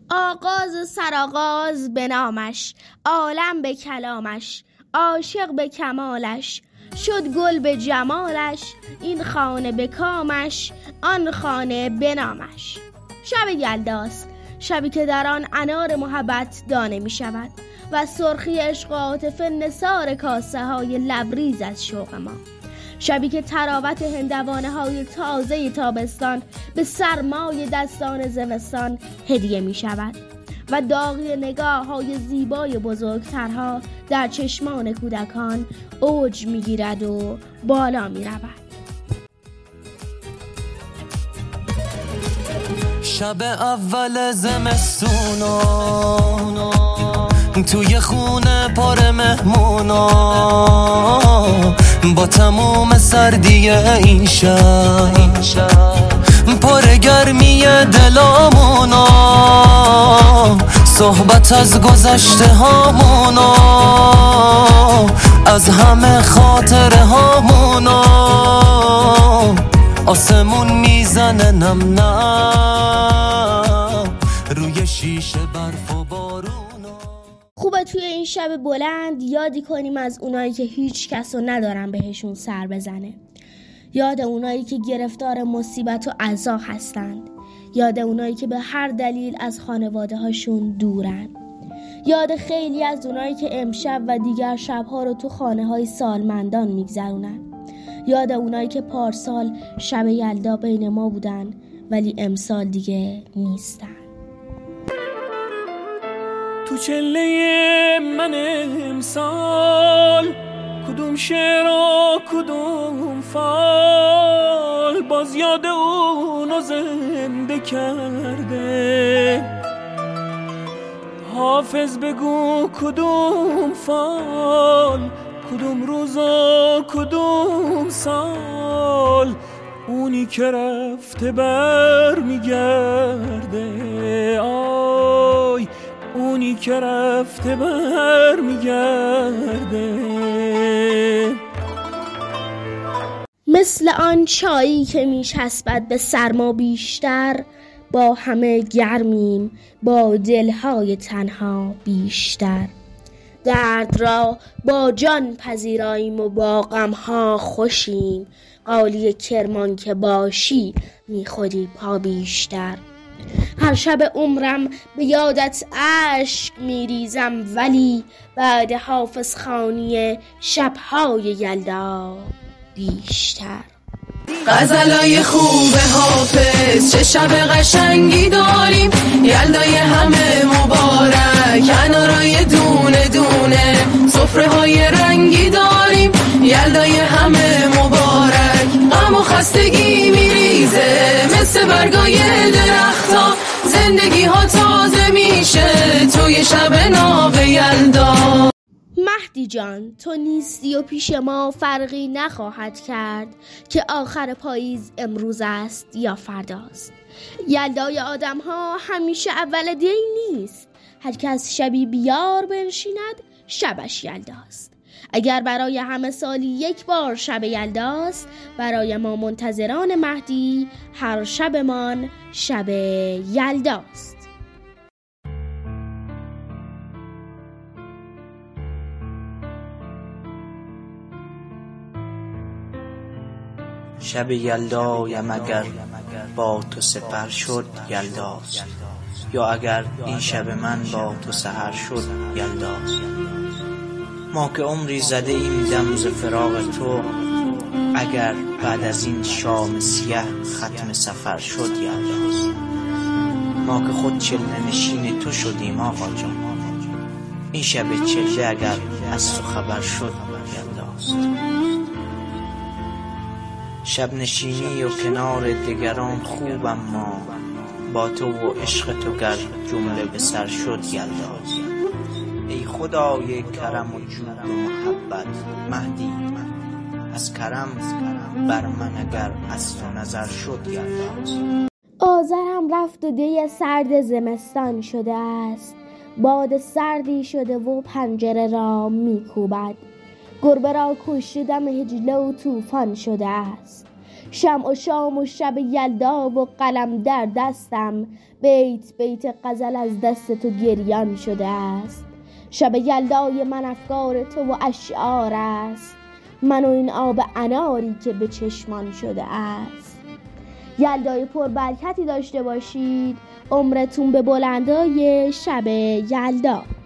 آغاز سرآغاز به نامش، عالم به کلامش، عاشق به کمالش، شد گل به جمالش، این خانه به کامش، آن خانه به نامش. شب یلداست، شبی که در آن انار محبت دانه می شود و سرخی عشق و عاطفه نثار کاسه های لبریز از شوق ما. شبی که تراوت هندوانه های تازه تابستان به سرمای دستان زمستان هدیه می شود و داغی نگاه های زیبای بزرگترها در چشمان کودکان اوج می گیرد و بالا می رود. شب اول زمستونا توی خونه پر مهمونا، با تموم سردی این شب پر گرمی دلامونا، صحبت از گذشته هامونا، از همه خاطره هامونا، آسمون میزنه نم نم روی شیشه برف و بارونا. خوبه توی این شب بلند یادی کنیم از اونایی که هیچ کس رو ندارن بهشون سر بزنه، یاد اونایی که گرفتار مصیبت و عزا هستند، یاد اونایی که به هر دلیل از خانواده هاشون دورن، یاد خیلی از اونایی که امشب و دیگر شبها رو تو خانه های سالمندان میگذرونن، یاد اونایی که پارسال شب یلدا بین ما بودن ولی امسال دیگه نیستن. تو چله من امسال کدوم شعر و کدوم فال باز یاد اونو زنده کرده، حافظ بگو کدوم فال، کدوم روز و کدوم سال، اونی که رفته بر میگرده، آی اونی که رفته بر میگرده. مثل آن چایی که میچسبد به سرما بیشتر، با همه گرمیم با دلهای تنها بیشتر، درد را با جان پذیراییم و با غمها خوشیم، قالی کرمان که باشی میخوری پا بیشتر. هر شب عمرم به یادت اشک میریزم، ولی بعد حافظ خوانی شبهای یلدا بیشتر. غزلای خوب حافظ چه شب قشنگی داریم، یلدای همه مبارک، انارای دونه دونه، سفره های رنگی داریم، یلدای همه مبارک. غم و خستگی میریزه مثل برگای درختا، زندگی ها تازه میشه توی شب ناب یلدا. مهدی جان تو نیستی و پیش ما فرقی نخواهد کرد که آخر پاییز امروز است یا فرداست. یلدای آدم ها همیشه اول دی نیست، هر کس شبی بیار بنشیند شبش یلداست. اگر برای همه سالی یک بار شب یلداست، برای ما منتظران مهدی هر شبمان شب یلداست. شب یلدایم اگر با تو سپر شد یلداست، یا اگر این شب من با تو سحر شد یلداست. ما که عمری زده ایم دم ز فراق تو، اگر بعد از این شام سیه ختم سفر شد یلداست. ما که خود چله نشین تو شدیم آقا جان، این شب چله اگر از تو خبر شد یلداست. شب نشینی و کنار دگران خوب، اما با تو و عشق تو گر جمله به سر شد یلداست. ای خدای کرم و جود و محبت، مهدی از کرم بر من اگر از تو نظر شد یلداست. آذرم رفت و دی سرد زمستان شده است، باد سردی شده و پنجره را میکوبد، گربه را کشته دم هجله و طوفان شده است. شمع و شام و شب یلدا و قلم در دستم، بیت بیت غزل از دست تو گریان شده است. شب یلدای من افکار تو و اشعار است، من و این آب اناری که به چشمان شده است. یلدای پربرکتی داشته باشید. عمرتون به بلندای شب یلدا.